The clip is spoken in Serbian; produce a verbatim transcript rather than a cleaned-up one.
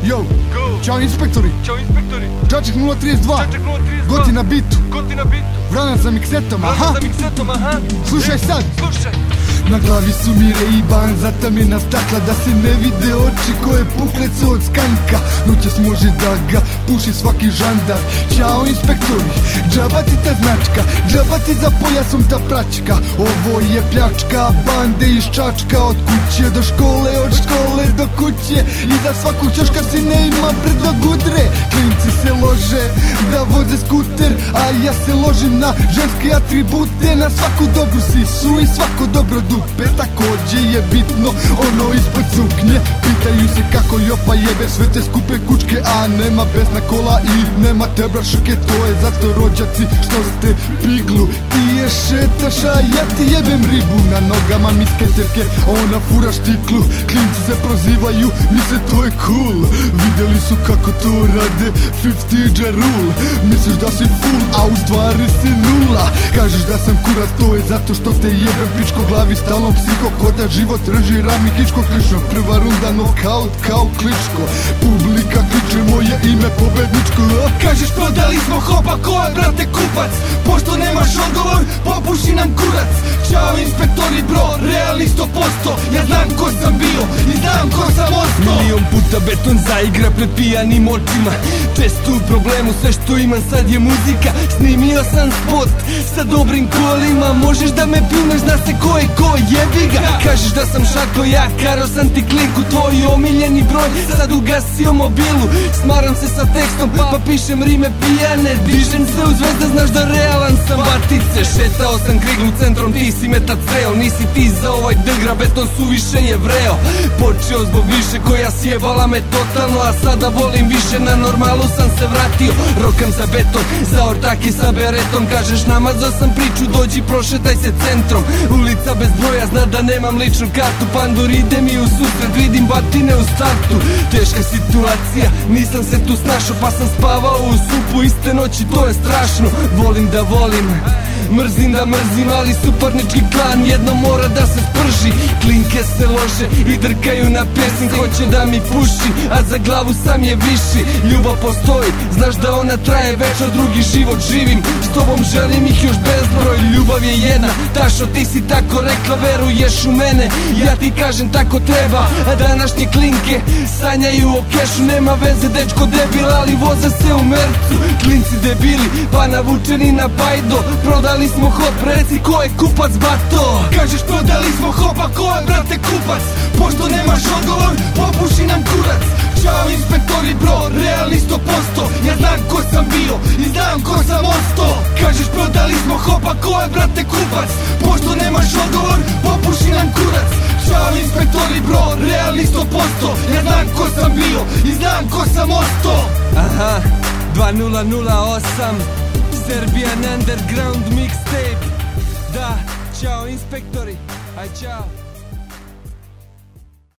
Yo, ćao inspektori. Ćao inspektori. Čaček nula trideset dva. Čaček nula trideset dva. Goti na bitu. Goti na bitu. Vranac za miksetom, aha. Vranac za miksetom, aha. Slušaj sad. Slušaj. Na glavi su mi Ray-Ban, zatamljena stakla, da se ne vide oči koje pukle su od skanka. Noćas može da ga puši svaki žandar. Ćao inspektori, džaba ti ta značka, džaba ti za pojasom ta pračka. Ovo je pljačka, bande iz Čačka, od kuće do škole, od škole do kuće. I za svaku ćoška si ne ima brdo gudre. Klinci se lože da voze skuter, a ja se ložim na ženske atribute. Na svaku dobru sisu i svako dobro dupe. Takođe je bitno ono ispod suknje. Pitaju se kako Jopa jebe sve te skupe kučke, a nema besna kola i nema te brašuke. To je zato rođaci što ste piglu. Ti je šetaš, a ja ti jebem ribu. Na nogama mi sketerke, ona fura štiklu. Klinci se prozivaju, misle to je cool. Videli su kako to rade pedeset Ja Rule. Misliš da si full, a u stvari si nula. Kažeš da sam kurac, to je zato što te jebem pičko glavi. Stalno psiho, koda život drži rami kičko klično. Prva runda nokaut kao kličko. Publika kliče moje ime pobedničko. Kažeš prodali smo hopa, ko je brate kupac? Pošto nemaš odgovor, popuši nam kurac. Ćao inspektori bro, realni sto posto. Ja znam ko sam bio i znam ko sam ostao. Milion puta beton zaigra pred pijanim očima. Često u problemu, sve što imam sad je muzika. Snimio sam spot sa dobrim kolima. Možeš da me pljuneš, zna se ko je ko, jebi ga. Kažeš da sam šako, ja karo sam ti klinku. Tvoj omiljeni broj, sad ugasio mobilu. Smaram se sa tekstom, pa pišem rime pijane. Dižem se u zvezda, znaš da realan sam. Batice, šetao sam kriglu centrom, ti si metac vreo. Nisi ti za ovaj drgra, beton suviše je vreo. Počeo zbog više koja sjebala me totalno, a sada volim više, na normalu sam se vratio. Rokam za beton, za ortaki sa beretom. Kažeš namazao sam priču, dođi prošetaj se centrom. Ulica bez broja, zna da nemam ličnu kartu. Pandur ide mi u susret, vidim batine u startu. Teška situacija, nisam se tu snašao, pa sam spavao u supu iste noći, to je strašno. Volim da volim, mrzim da mrzim, ali suparnički klan jedno mora da se sprži. Klinke se lože i drkaju na pjesnik, hoće da mi puši, a za glavu sam je viši. Ljubav postoji, znaš da ona traje večno, drugi život živim, s tobom želim ih još bezbroj. Ljubav je jedna, tašo ti si tako rekla, veruješ u mene, ja ti kažem tako treba. A današnje klinke sanjaju o kešu, nema veze dečko debil, ali voze se u mercu. Klinci debili, pa navučeni na pajdo. Prodali smo hop, reci ko je kupac bato. Kažeš prodali smo hopa, ko je brate kupac? Pošto nemaš odgovor, popuši nam kurac. Ćao inspektori bro, realni sto posto. Ja znam ko sam bio i znam ko sam ostao. Kažeš prodali smo hopa, ko je brate kupac? Pošto nemaš odgovor, popuši nam kurac. Ćao inspektori bro, realni sto posto. Ja znam ko sam bio i znam ko sam ostao. Aha, dva nula nula osam Serbian Underground Mixtape. Da, ćao inspektori, aj ćao.